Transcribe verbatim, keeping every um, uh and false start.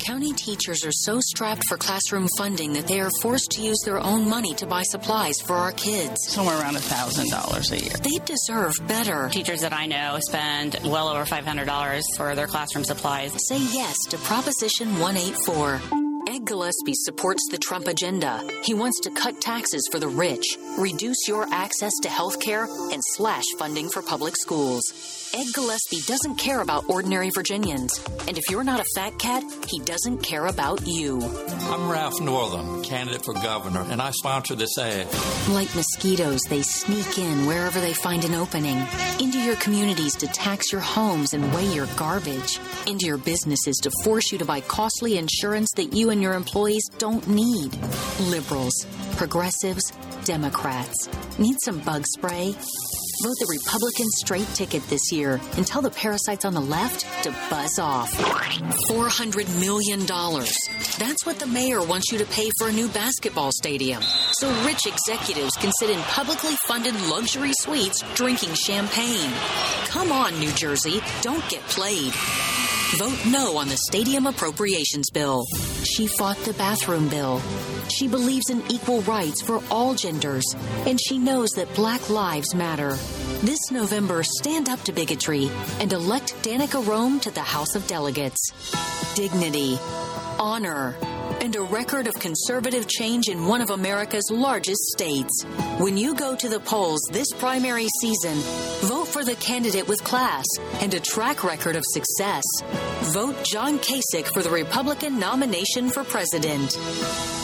County teachers are so strapped for classroom funding that they are forced to use their own money to buy supplies for our kids. Somewhere around one thousand dollars a year. They deserve better. Teachers that I know spend well over five hundred dollars for their classroom supplies. Say yes to Proposition one eighty-four. Ed Gillespie supports the Trump agenda. He wants to cut taxes for the rich, reduce your access to health care, and slash funding for public schools. Ed Gillespie doesn't care about ordinary Virginians. And if you're not a fat cat, he doesn't care about you. I'm Ralph Northam, candidate for governor, and I sponsor this ad. Like mosquitoes, they sneak in wherever they find an opening. Into your communities to tax your homes and weigh your garbage. Into your businesses to force you to buy costly insurance that you and your employees don't need. Liberals, progressives, Democrats. Need some bug spray? Vote the Republican straight ticket this year and tell the parasites on the left to buzz off. four hundred million dollars. That's what the mayor wants you to pay for a new basketball stadium. So rich executives can sit in publicly funded luxury suites drinking champagne. Come on, New Jersey. Don't get played. Vote no on the stadium appropriations bill. She fought the bathroom bill. She believes in equal rights for all genders, and she knows that Black lives matter. This November, stand up to bigotry and elect Danica Rome to the House of Delegates. Dignity, honor, and a record of conservative change in one of America's largest states. When you go to the polls this primary season, vote for the candidate with class and a track record of success. Vote John Kasich for the Republican nomination for president.